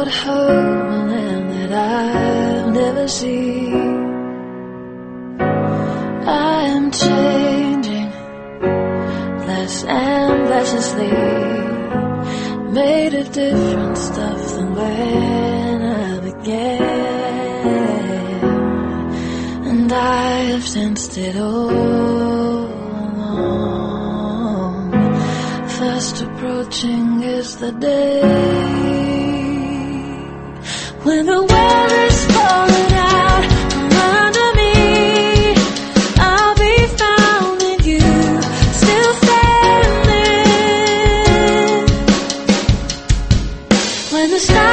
road home that I've never seen. I am changing less and lessly, made of different stuff than when I began, and I have sensed it all along. Fast approaching is the day when the world is falling out from under me. I'll be found in you, still standing. When the stars